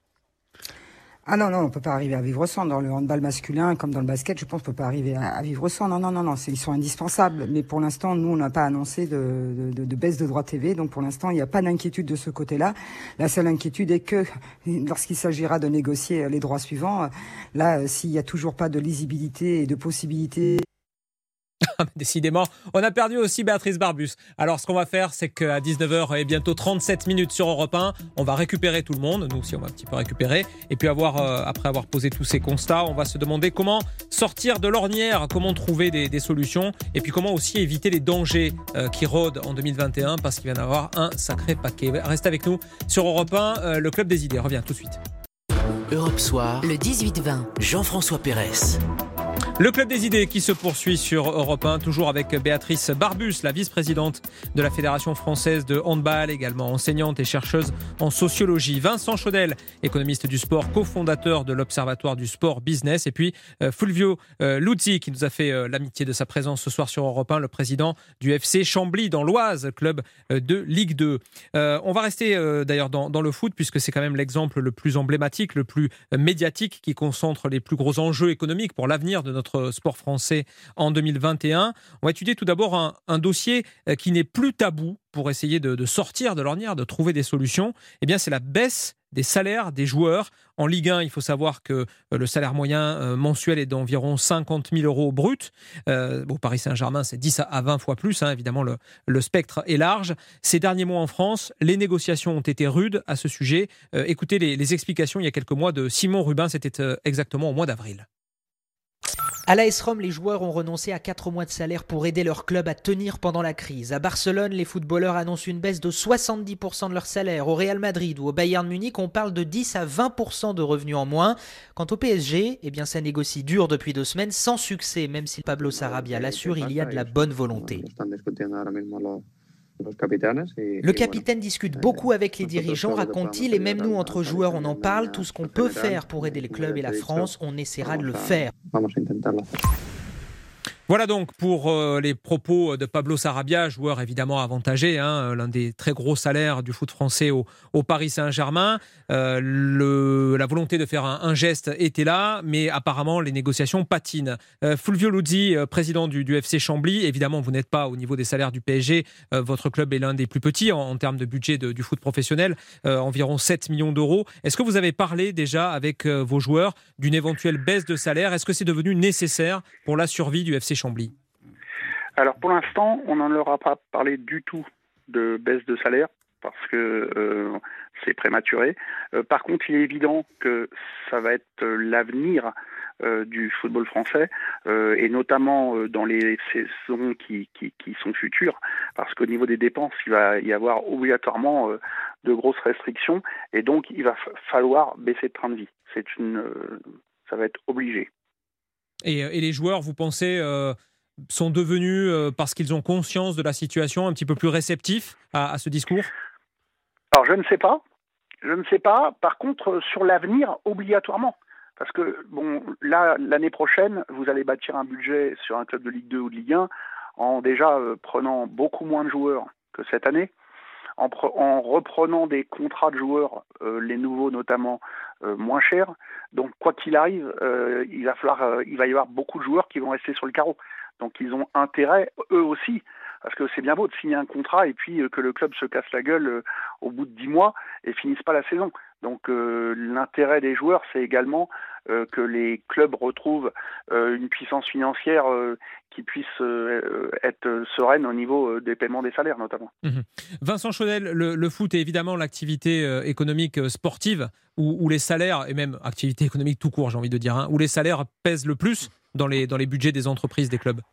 Speaker 4: Ah non, non, on peut pas arriver à vivre sans. Dans le handball masculin, comme dans le basket, je pense qu'on peut pas arriver à, à vivre sans. Non, non, non, non, c'est, ils sont indispensables. Mais pour l'instant, nous, on n'a pas annoncé de, de, de baisse de droits T V. Donc pour l'instant, il n'y a pas d'inquiétude de ce côté-là. La seule inquiétude est que lorsqu'il s'agira de négocier les droits suivants, là, s'il n'y a toujours pas de lisibilité et de possibilité...
Speaker 3: Décidément, on a perdu aussi Béatrice Barbus. Alors ce qu'on va faire, c'est qu'à dix-neuf heures et bientôt trente-sept minutes sur Europe un, on va récupérer tout le monde, nous aussi on va un petit peu récupérer, et puis avoir, euh, après avoir posé tous ces constats, on va se demander comment sortir de l'ornière, comment trouver des, des solutions, et puis comment aussi éviter les dangers euh, qui rôdent en deux mille vingt et un, parce qu'il va y en avoir un sacré paquet. Restez avec nous sur Europe un, euh, le Club des idées revient tout de suite.
Speaker 1: Europe Soir,
Speaker 18: le dix-huit vingt.
Speaker 1: Jean-François Pérez.
Speaker 3: Le Club des idées qui se poursuit sur Europe un, toujours avec Béatrice Barbus, la vice-présidente de la Fédération française de handball, également enseignante et chercheuse en sociologie. Vincent Chaudel, économiste du sport, cofondateur de l'Observatoire du sport business. Et puis euh, Fulvio euh, Luzzi, qui nous a fait euh, l'amitié de sa présence ce soir sur Europe un, le président du F C Chambly dans l'Oise, club euh, de Ligue deux. Euh, on va rester euh, d'ailleurs dans, dans le foot, puisque c'est quand même l'exemple le plus emblématique, le plus euh, médiatique, qui concentre les plus gros enjeux économiques pour l'avenir de notre sport français en deux mille vingt et un. On va étudier tout d'abord un, un dossier qui n'est plus tabou pour essayer de, de sortir de l'ornière, de trouver des solutions. Eh bien, c'est la baisse des salaires des joueurs. En Ligue un, il faut savoir que le salaire moyen euh, mensuel est d'environ cinquante mille euros brut. Euh, au Paris Saint-Germain, c'est dix à vingt fois plus. Hein, évidemment, le, le spectre est large. Ces derniers mois en France, les négociations ont été rudes à ce sujet. Euh, écoutez les, les explications il y a quelques mois de Simon Rubin. C'était euh, exactement au mois d'avril.
Speaker 19: À l'A S Rome, les joueurs ont renoncé à quatre mois de salaire pour aider leur club à tenir pendant la crise. À Barcelone, les footballeurs annoncent une baisse de soixante-dix pour cent de leur salaire. Au Real Madrid ou au Bayern Munich, on parle de dix à vingt pour cent de revenus en moins. Quant au P S G, eh bien ça négocie dur depuis deux semaines, sans succès. Même si Pablo Sarabia l'assure, il y a de la bonne volonté. Le capitaine discute beaucoup avec les dirigeants, raconte-t-il, et même nous, entre joueurs, on en parle. Tout ce qu'on peut faire pour aider les clubs et la France, on essaiera de le faire.
Speaker 3: Voilà donc pour euh, les propos de Pablo Sarabia, joueur évidemment avantagé, hein, l'un des très gros salaires du foot français au, au Paris Saint-Germain. Euh, le, la volonté de faire un, un geste était là, mais apparemment les négociations patinent. Euh, Fulvio Luzzi, euh, président du, du F C Chambly, évidemment vous n'êtes pas au niveau des salaires du P S G, euh, votre club est l'un des plus petits en, en termes de budget de, du foot professionnel, euh, environ sept millions d'euros. Est-ce que vous avez parlé déjà avec euh, vos joueurs d'une éventuelle baisse de salaire ? Est-ce que c'est devenu nécessaire pour la survie du F C Chambly ?
Speaker 5: Alors pour l'instant, on n'en leur a pas parlé du tout de baisse de salaire parce que euh, c'est prématuré. Euh, par contre, il est évident que ça va être l'avenir euh, du football français euh, et notamment euh, dans les saisons qui, qui, qui sont futures parce qu'au niveau des dépenses, il va y avoir obligatoirement euh, de grosses restrictions et donc il va f- falloir baisser de train de vie. C'est une, euh, ça va être obligé.
Speaker 3: Et, et les joueurs, vous pensez, euh, sont devenus, euh, parce qu'ils ont conscience de la situation, un petit peu plus réceptifs à, à ce discours ?
Speaker 5: Alors je ne sais pas, je ne sais pas. Par contre, sur l'avenir, obligatoirement. Parce que, bon, là, l'année prochaine, vous allez bâtir un budget sur un club de Ligue deux ou de Ligue un en déjà euh, prenant beaucoup moins de joueurs que cette année, en, pre- en reprenant des contrats de joueurs, euh, les nouveaux notamment, euh, moins chers. Donc, quoi qu'il arrive, euh, il va falloir, euh, il va y avoir beaucoup de joueurs qui vont rester sur le carreau. Donc, ils ont intérêt, eux aussi, parce que c'est bien beau de signer un contrat et puis euh, que le club se casse la gueule euh, au bout de dix mois et finisse pas la saison. Donc, euh, l'intérêt des joueurs, c'est également euh, que les clubs retrouvent euh, une puissance financière euh, qui puisse euh, être sereine au niveau euh, des paiements des salaires, notamment.
Speaker 3: Mmh. Vincent Chaudel, le, le foot est évidemment l'activité euh, économique euh, sportive où, où les salaires, et même activité économique tout court, j'ai envie de dire, hein, où les salaires pèsent le plus dans les, dans les budgets des entreprises, des clubs.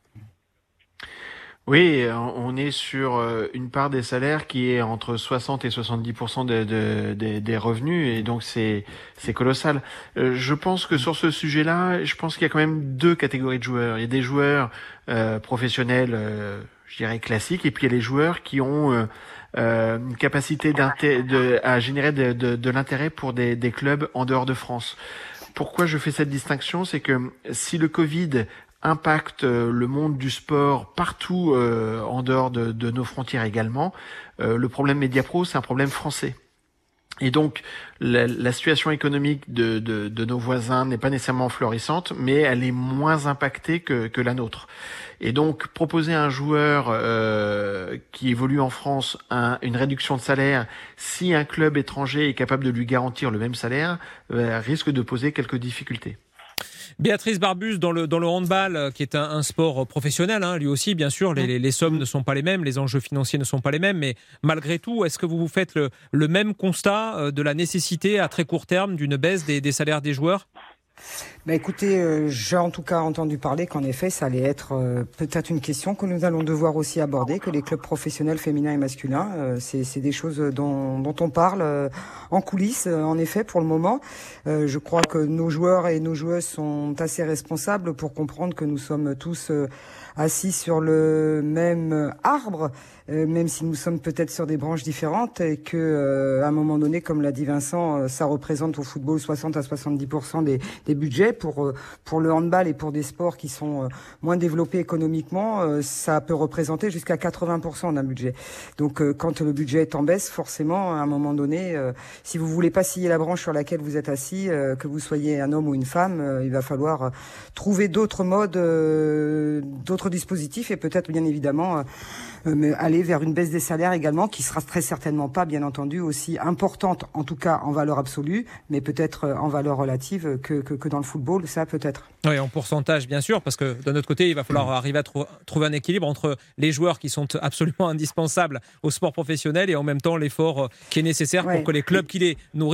Speaker 2: Oui, on est sur une part des salaires qui est entre soixante et soixante-dix pour cent de, de, de, des revenus, et donc c'est, c'est colossal. Je pense que sur ce sujet-là, je pense qu'il y a quand même deux catégories de joueurs. Il y a des joueurs euh, professionnels, euh, je dirais classiques, et puis il y a les joueurs qui ont euh, euh, une capacité de, à générer de, de, de l'intérêt pour des, des clubs en dehors de France. Pourquoi je fais cette distinction ? C'est que si le Covid impacte le monde du sport partout euh, en dehors de, de nos frontières également, euh, le problème Mediapro, c'est un problème français. Et donc, la, la situation économique de, de, de nos voisins n'est pas nécessairement florissante, mais elle est moins impactée que, que la nôtre. Et donc, proposer à un joueur euh, qui évolue en France un, une réduction de salaire, si un club étranger est capable de lui garantir le même salaire, euh, risque de poser quelques difficultés.
Speaker 3: Béatrice Barbus, dans le, dans le handball, qui est un, un sport professionnel, hein, lui aussi, bien sûr, les, les, les sommes ne sont pas les mêmes, les enjeux financiers ne sont pas les mêmes, mais malgré tout, est-ce que vous vous faites le, le même constat de la nécessité à très court terme d'une baisse des, des salaires des joueurs ?
Speaker 4: Bah écoutez, euh, j'ai en tout cas entendu parler qu'en effet, ça allait être euh, peut-être une question que nous allons devoir aussi aborder, que les clubs professionnels féminins et masculins, euh, c'est, c'est des choses dont, dont on parle euh, en coulisses, euh, en effet, pour le moment. Euh, je crois que nos joueurs et nos joueuses sont assez responsables pour comprendre que nous sommes tous euh, assis sur le même arbre, euh, même si nous sommes peut-être sur des branches différentes, et que euh, à un moment donné, comme l'a dit Vincent, euh, ça représente au football soixante à soixante-dix pour cent des, des budgets. Pour, euh, pour le handball et pour des sports qui sont euh, moins développés économiquement, euh, ça peut représenter jusqu'à quatre-vingts pour cent d'un budget. Donc euh, quand le budget est en baisse, forcément, à un moment donné, euh, si vous voulez pas scier la branche sur laquelle vous êtes assis, euh, que vous soyez un homme ou une femme, euh, il va falloir euh, trouver d'autres modes, euh, d'autres dispositifs, et peut-être bien évidemment euh, aller vers une baisse des salaires également, qui sera très certainement pas, bien entendu, aussi importante, en tout cas en valeur absolue, mais peut-être en valeur relative que, que, que dans le football, ça peut-être.
Speaker 3: Oui, en pourcentage, bien sûr, parce que de notre côté, il va falloir arriver à tr- trouver un équilibre entre les joueurs qui sont absolument indispensables au sport professionnel et en même temps l'effort qui est nécessaire ouais. pour que les clubs qui les nourrissent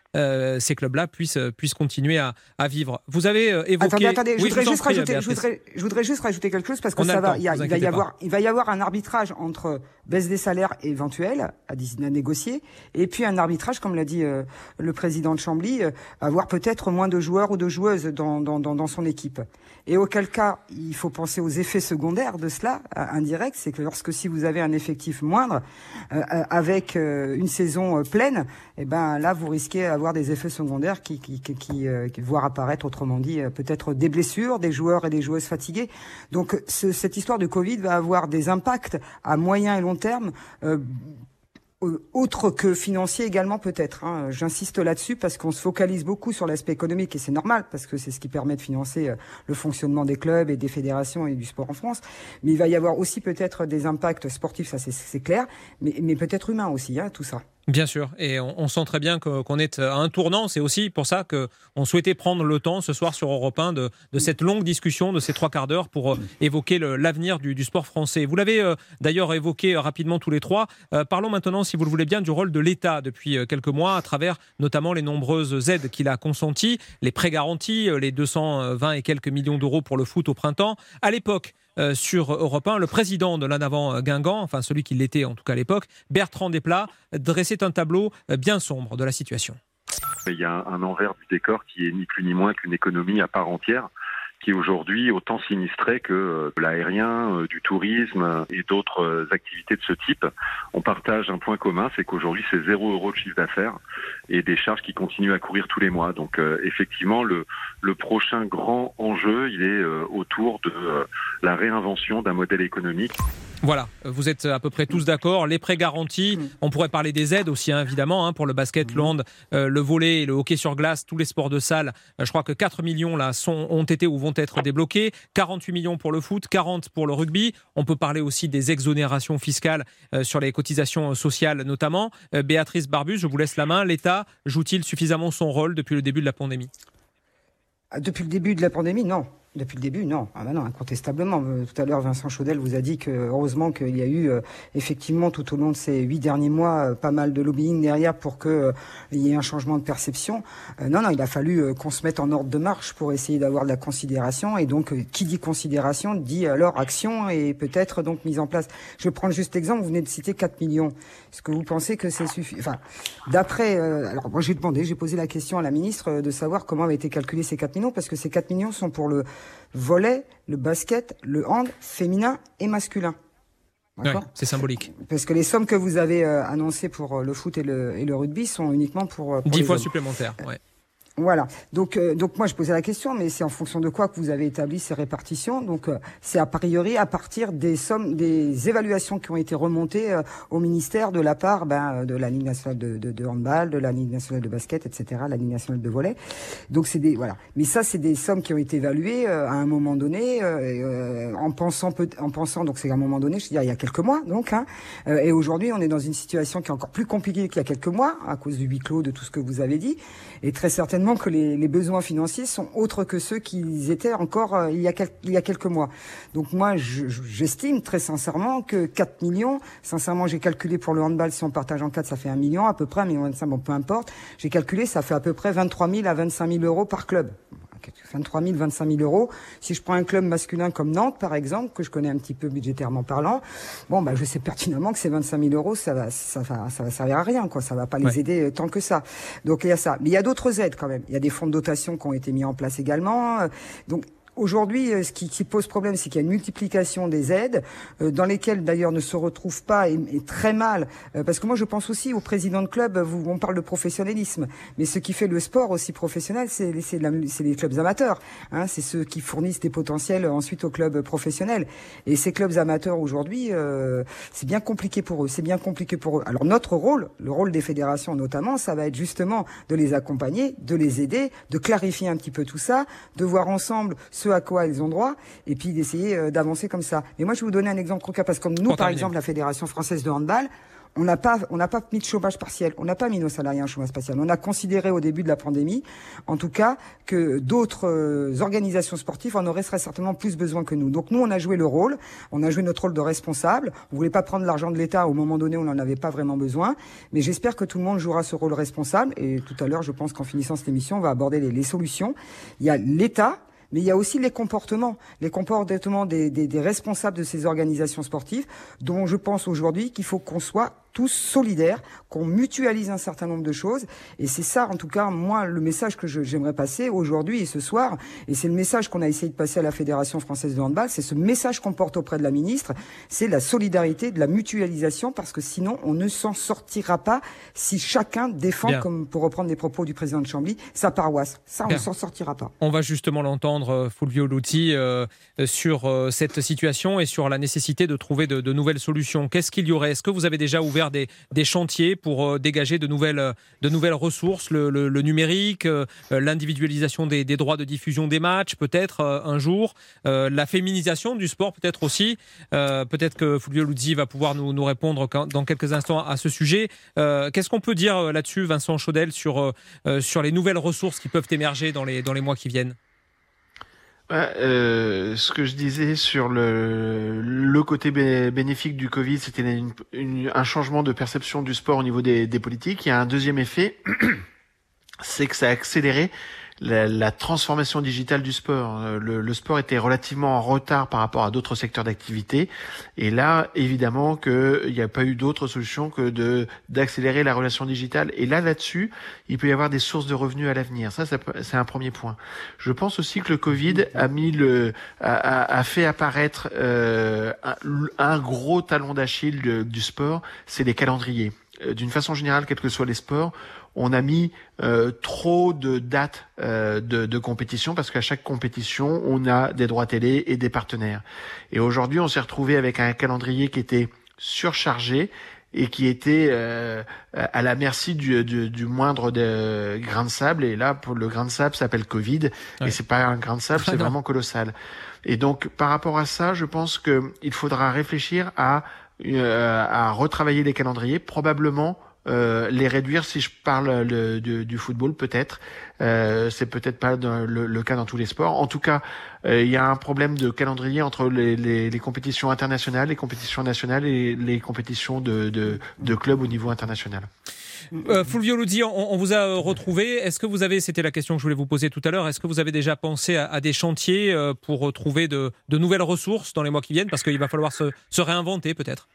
Speaker 3: euh, ces clubs-là puissent, puissent continuer à, à vivre. Vous avez euh, évoqué...
Speaker 4: Attendez, attendez,
Speaker 3: oui,
Speaker 4: je, voudrais
Speaker 3: je,
Speaker 4: juste
Speaker 3: prie,
Speaker 4: rajouter, je, voudrais, je voudrais juste rajouter quelque chose parce que
Speaker 3: On
Speaker 4: ça va,
Speaker 3: temps,
Speaker 4: il, y a, il, va y avoir, il va y avoir un arbitrage entre baisse des salaires éventuels à, à négocier et puis un arbitrage, comme l'a dit euh, le président de Chambly, euh, avoir peut-être moins de joueurs ou de joueuses dans, dans, dans, dans son équipe. Et auquel cas, il faut penser aux effets secondaires de cela, euh, indirects, c'est que lorsque si vous avez un effectif moindre, euh, avec euh, une saison euh, pleine, et ben là vous risquez d'avoir des effets secondaires qui, qui, qui, qui, euh, qui voient apparaître, autrement dit, euh, peut-être des blessures, des joueurs et des joueuses fatigués. Donc ce, cette histoire de Covid va avoir des impacts à moyen et long terme. Euh, autre que financier également peut-être. Hein. J'insiste là-dessus parce qu'on se focalise beaucoup sur l'aspect économique et c'est normal parce que c'est ce qui permet de financer le fonctionnement des clubs et des fédérations et du sport en France. Mais il va y avoir aussi peut-être des impacts sportifs, ça c'est, c'est clair, mais, mais peut-être humains aussi, hein, tout ça.
Speaker 3: Bien sûr, et on, on sent très bien que, qu'on est à un tournant. C'est aussi pour ça qu'on souhaitait prendre le temps ce soir sur Europe un de, de cette longue discussion, de ces trois quarts d'heure pour euh, évoquer le, l'avenir du, du sport français. Vous l'avez euh, d'ailleurs évoqué euh, rapidement tous les trois. Euh, parlons maintenant, si vous le voulez bien, du rôle de l'État depuis euh, quelques mois à travers notamment les nombreuses aides qu'il a consenties, les prêts garantis, euh, les deux cent vingt et quelques millions d'euros pour le foot au printemps. À l'époque, Euh, sur Europe un, le président de l'A N Avant Guingamp, enfin celui qui l'était en tout cas à l'époque, Bertrand Desplat, dressait un tableau bien sombre de la situation.
Speaker 11: Il y a un envers du décor qui est ni plus ni moins qu'une économie à part entière, qui est aujourd'hui autant sinistrée que l'aérien, du tourisme et d'autres activités de ce type. On partage un point commun, c'est qu'aujourd'hui c'est zéro euro de chiffre d'affaires et des charges qui continuent à courir tous les mois. Donc euh, effectivement, le, le prochain grand enjeu, il est euh, autour de euh, la réinvention d'un modèle économique.
Speaker 3: Voilà, vous êtes à peu près tous d'accord. Les prêts garantis, on pourrait parler des aides aussi, hein, évidemment, hein, pour le basket, le hand, euh, le volley, le hockey sur glace, tous les sports de salle. Euh, je crois que quatre millions là sont, ont été ou vont être débloqués. quarante-huit millions pour le foot, quarante pour le rugby. On peut parler aussi des exonérations fiscales euh, sur les cotisations sociales notamment. Euh, Béatrice Barbus, je vous laisse la main. L'État joue-t-il suffisamment son rôle depuis le début de la pandémie ?
Speaker 4: Depuis le début de la pandémie, non. Depuis le début, non. Ah ben non, incontestablement. Euh, tout à l'heure, Vincent Chaudel vous a dit que heureusement qu'il y a eu euh, effectivement tout au long de ces huit derniers mois euh, pas mal de lobbying derrière pour que euh, il y ait un changement de perception. Euh, non, non, il a fallu euh, qu'on se mette en ordre de marche pour essayer d'avoir de la considération. Et donc, euh, qui dit considération dit alors action et peut-être donc mise en place. Je vais prendre juste l'exemple. Vous venez de citer quatre millions. Est-ce que vous pensez que c'est suffisant ? Enfin, d'après, euh, alors moi j'ai demandé, j'ai posé la question à la ministre euh, de savoir comment avaient été calculés ces quatre millions parce que ces quatre millions sont pour le volley, le basket, le hand féminin et masculin.
Speaker 3: D'accord ? Ouais, c'est symbolique.
Speaker 4: Parce que les sommes que vous avez euh, annoncées pour euh, le foot et le, et le rugby sont uniquement pour, euh, pour
Speaker 3: dix fois
Speaker 4: hommes.
Speaker 3: Supplémentaires, ouais.
Speaker 4: Voilà. Donc, euh, donc moi, je posais la question, mais c'est en fonction de quoi que vous avez établi ces répartitions. Donc, euh, c'est a priori à partir des sommes, des évaluations qui ont été remontées euh, au ministère de la part ben, de la Ligue nationale de, de, de handball, de la Ligue nationale de basket, et cetera, la Ligue nationale de volley. Donc, c'est des voilà. Mais ça, c'est des sommes qui ont été évaluées euh, à un moment donné, euh, euh, en pensant, peut, en pensant. Donc, c'est à un moment donné, je veux dire, il y a quelques mois, donc. Hein, euh, et aujourd'hui, on est dans une situation qui est encore plus compliquée qu'il y a quelques mois à cause du huis clos, de tout ce que vous avez dit, et très certainement que les, les besoins financiers sont autres que ceux qu'ils étaient encore euh, il, y a quel, il y a quelques mois. Donc moi, je, j'estime très sincèrement que quatre millions, sincèrement, j'ai calculé pour le handball, si on partage en quatre, ça fait un million à peu près, mais vingt-cinq, bon, peu importe. J'ai calculé, ça fait à peu près vingt-trois mille à vingt-cinq mille euros par club. vingt-trois mille, vingt-cinq mille euros. Si je prends un club masculin comme Nantes, par exemple, que je connais un petit peu budgétairement parlant, bon, bah, je sais pertinemment que ces vingt-cinq mille euros, ça va, ça va, ça va servir à rien, quoi. Ça va pas les ouais. aider tant que ça. Donc, il y a ça. Mais il y a d'autres aides, quand même. Il y a des fonds de dotation qui ont été mis en place également. Donc, aujourd'hui, ce qui, qui pose problème, c'est qu'il y a une multiplication des aides, euh, dans lesquelles d'ailleurs ne se retrouvent pas et, et très mal, euh, parce que moi je pense aussi aux présidents de clubs, vous, on parle de professionnalisme, mais ce qui fait le sport aussi professionnel, c'est, c'est, la, c'est les clubs amateurs, hein, c'est ceux qui fournissent des potentiels ensuite aux clubs professionnels. Et ces clubs amateurs aujourd'hui, euh, c'est bien compliqué pour eux, c'est bien compliqué pour eux. Alors notre rôle, le rôle des fédérations notamment, ça va être justement de les accompagner, de les aider, de clarifier un petit peu tout ça, de voir ensemble ce ce à quoi ils ont droit, et puis d'essayer d'avancer comme ça. Mais moi, je vais vous donner un exemple concret, parce que comme nous, par exemple, la Fédération française de handball, on n'a pas, on n'a pas mis de chômage partiel, on n'a pas mis nos salariés en chômage partiel. On a considéré au début de la pandémie, en tout cas, que d'autres euh, organisations sportives en auraient très certainement plus besoin que nous. Donc nous, on a joué le rôle, on a joué notre rôle de responsable. On voulait pas prendre l'argent de l'État au moment donné où on n'en avait pas vraiment besoin. Mais j'espère que tout le monde jouera ce rôle responsable. Et tout à l'heure, je pense qu'en finissant cette émission, on va aborder les, les solutions. Il y a l'État. Mais il y a aussi les comportements, les comportements des, des, des responsables de ces organisations sportives, dont je pense aujourd'hui qu'il faut qu'on soit tous solidaires, qu'on mutualise un certain nombre de choses. Et c'est ça, en tout cas, moi, le message que je, j'aimerais passer aujourd'hui et ce soir. Et c'est le message qu'on a essayé de passer à la Fédération française de handball. C'est ce message qu'on porte auprès de la ministre. C'est la solidarité, de la mutualisation, parce que sinon, on ne s'en sortira pas si chacun défend, Bien. Comme pour reprendre les propos du président de Chambly, sa paroisse. Ça, on Bien. Ne s'en sortira pas.
Speaker 3: On va justement l'entendre, Fulvio Luzzi, euh, sur euh, cette situation et sur la nécessité de trouver de, de nouvelles solutions. Qu'est-ce qu'il y aurait ? Est-ce que vous avez déjà ouvert Des, des chantiers pour euh, dégager de nouvelles, de nouvelles ressources, le, le, le numérique, euh, l'individualisation des, des droits de diffusion des matchs, peut-être euh, un jour, euh, la féminisation du sport, peut-être aussi. Euh, peut-être que Fulvio Luzzi va pouvoir nous, nous répondre quand, dans quelques instants à ce sujet. Euh, qu'est-ce qu'on peut dire là-dessus, Vincent Chaudel, sur, euh, sur les nouvelles ressources qui peuvent émerger dans les, dans les mois qui viennent ?
Speaker 2: Ouais, euh, ce que je disais sur le, le côté bé- bénéfique du Covid, c'était une, une, un changement de perception du sport au niveau des, des politiques. Il y a un deuxième effet, c'est que ça a accéléré la, la transformation digitale du sport. Le, le sport était relativement en retard par rapport à d'autres secteurs d'activité. Et là, évidemment, qu'il n'y a pas eu d'autre solution que de d'accélérer la relation digitale. Et là, là-dessus, il peut y avoir des sources de revenus à l'avenir. Ça, ça c'est un premier point. Je pense aussi que le Covid a mis le, a, a fait apparaître euh, un, un gros talon d'Achille de, du sport, c'est les calendriers. D'une façon générale, quels que soient les sports, on a mis euh, trop de dates euh, de, de compétition parce qu'à chaque compétition, on a des droits télé et des partenaires. Et aujourd'hui, on s'est retrouvé avec un calendrier qui était surchargé et qui était euh, à la merci du, du, du moindre de grain de sable. Et là, pour le grain de sable, ça s'appelle Covid. Ouais. Et c'est pas un grain de sable, c'est ah vraiment colossal. Et donc, par rapport à ça, je pense que il faudra réfléchir à euh, à retravailler les calendriers, probablement Euh, les réduire. Si je parle le, du, du football, peut-être, euh, c'est peut-être pas dans le, le cas dans tous les sports. En tout cas, euh, il y a un problème de calendrier entre les, les, les compétitions internationales, les compétitions nationales et les compétitions de, de, de clubs au niveau international.
Speaker 3: Euh, Fulvio Luzzi, on, on vous a retrouvé. Est-ce que vous avez, c'était la question que je voulais vous poser tout à l'heure, est-ce que vous avez déjà pensé à, à des chantiers euh, pour trouver de, de nouvelles ressources dans les mois qui viennent, parce qu'il va falloir se, se réinventer peut-être?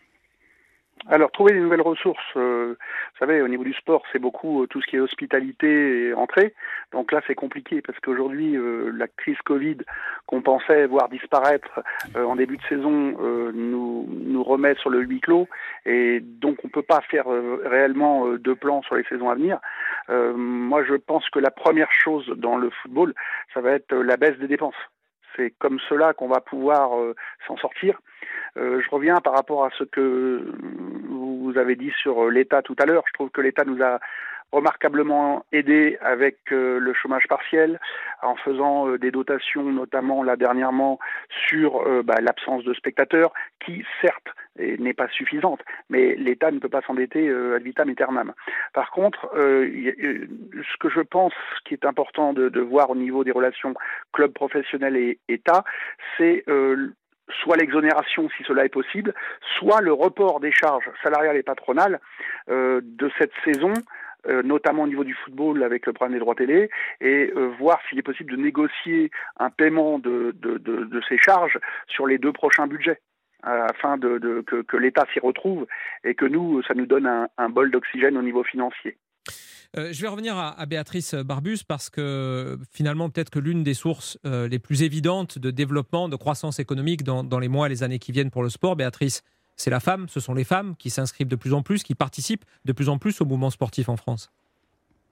Speaker 5: Alors, trouver des nouvelles ressources, euh, vous savez, au niveau du sport, c'est beaucoup euh, tout ce qui est hospitalité et entrée. Donc là, c'est compliqué parce qu'aujourd'hui, euh, la crise Covid qu'on pensait voir disparaître euh, en début de saison euh, nous, nous remet sur le huis clos. Et donc, on peut pas faire euh, réellement euh, de plan sur les saisons à venir. Euh, moi, je pense que la première chose dans le football, ça va être la baisse des dépenses. C'est comme cela qu'on va pouvoir euh, s'en sortir. Euh, je reviens par rapport à ce que vous avez dit sur l'État tout à l'heure. Je trouve que l'État nous a remarquablement aidé avec euh, le chômage partiel, en faisant euh, des dotations, notamment là dernièrement, sur euh, bah, l'absence de spectateurs, qui certes n'est pas suffisante, mais l'État ne peut pas s'endetter euh, ad vitam aeternam. Par contre, euh, y a, euh, ce que je pense qui est important de, de voir au niveau des relations club professionnel et État, c'est euh, soit l'exonération si cela est possible, soit le report des charges salariales et patronales euh, de cette saison, euh, notamment au niveau du football avec le problème des droits télé, et euh, voir s'il est possible de négocier un paiement de, de, de, de ces charges sur les deux prochains budgets, euh, afin de, de, que, que l'État s'y retrouve et que nous, ça nous donne un, un bol d'oxygène au niveau financier.
Speaker 3: Euh, je vais revenir à, à Béatrice Barbus parce que finalement peut-être que l'une des sources euh, les plus évidentes de développement, de croissance économique dans, dans les mois et les années qui viennent pour le sport, Béatrice, c'est la femme, ce sont les femmes qui s'inscrivent de plus en plus, qui participent de plus en plus au mouvement sportif en France.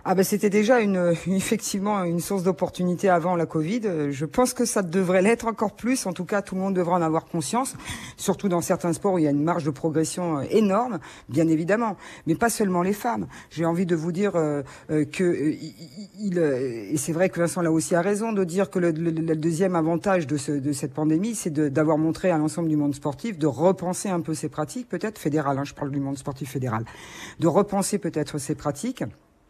Speaker 4: Ah ben c'était déjà une, effectivement une source d'opportunité avant la Covid. Je pense que ça devrait l'être encore plus. En tout cas, tout le monde devrait en avoir conscience, surtout dans certains sports où il y a une marge de progression énorme, bien évidemment. Mais pas seulement les femmes. J'ai envie de vous dire euh, que euh, il, et c'est vrai que Vincent là aussi a raison de dire que le, le, le deuxième avantage de, ce, de cette pandémie, c'est de, d'avoir montré à l'ensemble du monde sportif de repenser un peu ses pratiques, peut-être fédérales. Hein, je parle du monde sportif fédéral, de repenser peut-être ses pratiques.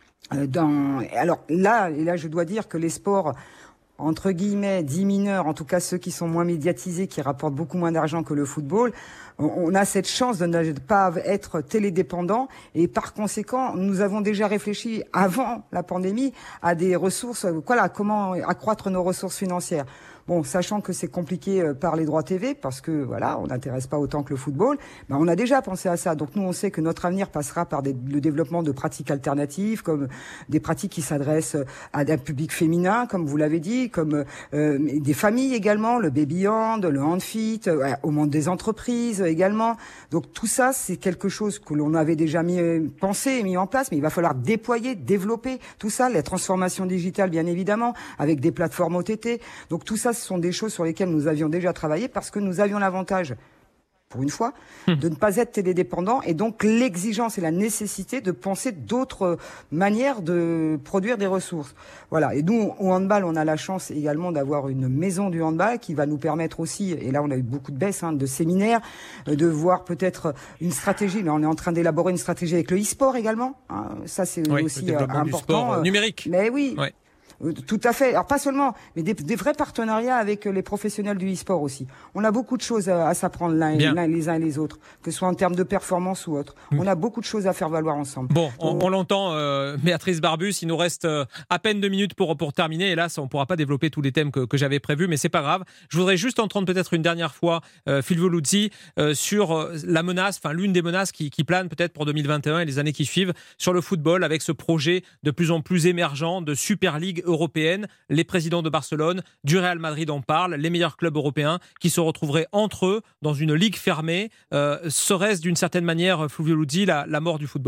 Speaker 4: Dans, alors là, et là, je dois dire que les sports, entre guillemets, dits mineurs, en tout cas ceux qui sont moins médiatisés, qui rapportent beaucoup moins d'argent que le football, on a cette chance de ne pas être télédépendant et par conséquent, nous avons déjà réfléchi avant la pandémie à des ressources, voilà, comment accroître nos ressources financières. Bon, sachant que c'est compliqué par les droits T V, parce que voilà, on n'intéresse pas autant que le football, ben on a déjà pensé à ça. Donc nous, on sait que notre avenir passera par des, le développement de pratiques alternatives, comme des pratiques qui s'adressent à un public féminin, comme vous l'avez dit, comme euh, des familles également, le baby hand, le hand fit, euh, au monde des entreprises également. Donc tout ça, c'est quelque chose que l'on avait déjà mis pensé et mis en place, mais il va falloir déployer, développer tout ça, la transformation digitale bien évidemment, avec des plateformes O T T. Donc tout ça, ce sont des choses sur lesquelles nous avions déjà travaillé parce que nous avions l'avantage, pour une fois, de ne pas être télédépendants et donc l'exigence et la nécessité de penser d'autres manières de produire des ressources. Voilà. Et nous, au handball, on a la chance également d'avoir une maison du handball qui va nous permettre aussi, et là on a eu beaucoup de baisses, hein, de séminaires, de voir peut-être une stratégie. Là, on est en train d'élaborer une stratégie avec le e-sport également. Hein. Ça, c'est oui, aussi le important.
Speaker 3: Du sport numérique.
Speaker 4: Mais oui.
Speaker 3: Ouais.
Speaker 4: Tout à fait. Alors pas seulement, mais des, des vrais partenariats avec les professionnels du e-sport aussi. On a beaucoup de choses à, à s'apprendre l'un, l'un les uns et les autres, que ce soit en termes de performance ou autre. Mmh. On a beaucoup de choses à faire valoir ensemble.
Speaker 3: Bon, on, on l'entend, euh, Béatrice Barbus, il nous reste euh, à peine deux minutes pour, pour terminer. Et là, ça, on ne pourra pas développer tous les thèmes que, que j'avais prévus, mais c'est pas grave. Je voudrais juste entendre peut-être une dernière fois euh, Fulvio Luzzi euh, sur euh, la menace, enfin l'une des menaces qui, qui plane peut-être pour deux mille vingt et un et les années qui suivent sur le football, avec ce projet de plus en plus émergent de Super Ligue européenne. Les présidents de Barcelone, du Real Madrid en parlent, les meilleurs clubs européens qui se retrouveraient entre eux dans une ligue fermée. Euh, serait-ce d'une certaine manière, Fulvio Luzzi, la, la mort du football ?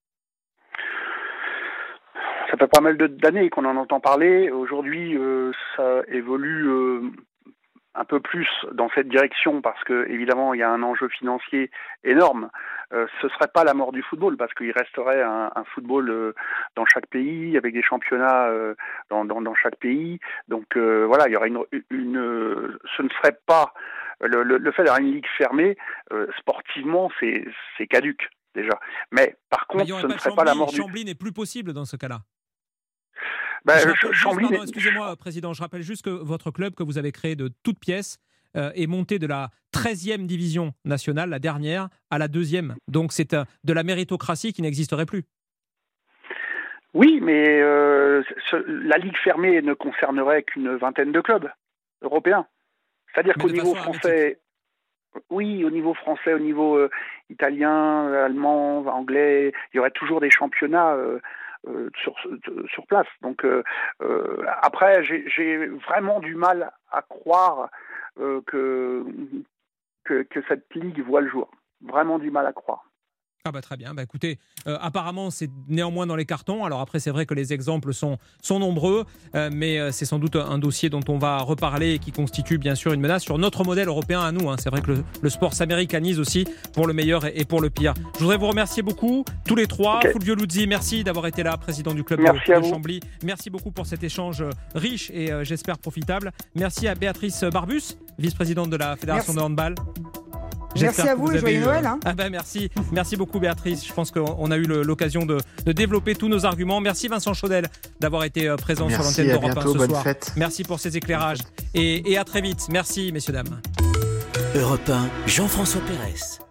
Speaker 5: Ça fait pas mal d'années qu'on en entend parler. Aujourd'hui, euh, ça évolue euh, un peu plus dans cette direction parce que évidemment il y a un enjeu financier énorme. Euh, ce serait pas la mort du football parce qu'il resterait un, un football euh, dans chaque pays avec des championnats euh, dans, dans, dans chaque pays. Donc euh, voilà, il y aurait une, une euh, ce ne serait pas le, le, le fait d'avoir une ligue fermée euh, sportivement, c'est c'est caduque déjà. Mais par contre, ce ne serait
Speaker 3: Chambly,
Speaker 5: pas la mort du.
Speaker 3: Chambly n'est plus possible dans ce cas-là.
Speaker 5: Ben,
Speaker 3: je
Speaker 5: je, Chambly,
Speaker 3: pardon, excusez-moi, Président, je rappelle juste que votre club que vous avez créé de toutes pièces euh, est monté de la treizième division nationale, la dernière, à la deuxième. Donc c'est euh, de la méritocratie qui n'existerait plus.
Speaker 5: Oui, mais euh, ce, la Ligue fermée ne concernerait qu'une vingtaine de clubs européens. C'est-à-dire mais qu'au niveau français... Oui, au niveau français, au niveau euh, italien, allemand, anglais, il y aurait toujours des championnats... Euh, Euh, sur, sur place. Donc euh, euh, après, j'ai, j'ai vraiment du mal à croire euh, que, que que cette ligue voit le jour. Vraiment du mal à croire.
Speaker 3: Ah bah très bien, bah écoutez, euh, apparemment c'est néanmoins dans les cartons, alors après c'est vrai que les exemples sont, sont nombreux, euh, mais euh, c'est sans doute un dossier dont on va reparler et qui constitue bien sûr une menace sur notre modèle européen à nous, hein. C'est vrai que le, le sport s'américanise aussi pour le meilleur et, et pour le pire. Je voudrais vous remercier beaucoup, tous les trois. Okay. Fulvio Luzzi, merci d'avoir été là, président du club merci de, de Chambly. Merci beaucoup pour cet échange riche et euh, j'espère profitable. Merci à Béatrice Barbus, vice-présidente de la Fédération merci. de handball.
Speaker 4: J'espère merci à vous, vous et joyeux Noël. Hein.
Speaker 3: Ah ben merci, merci beaucoup Béatrice. Je pense qu'on a eu le, l'occasion de, de développer tous nos arguments. Merci Vincent Chaudel d'avoir été présent
Speaker 2: merci,
Speaker 3: sur l'antenne d'Europe un ce
Speaker 2: bonne
Speaker 3: soir.
Speaker 2: Fête.
Speaker 3: Merci pour ces éclairages et, et à très vite. Merci messieurs dames.
Speaker 1: Europe un, Jean-François Pérez.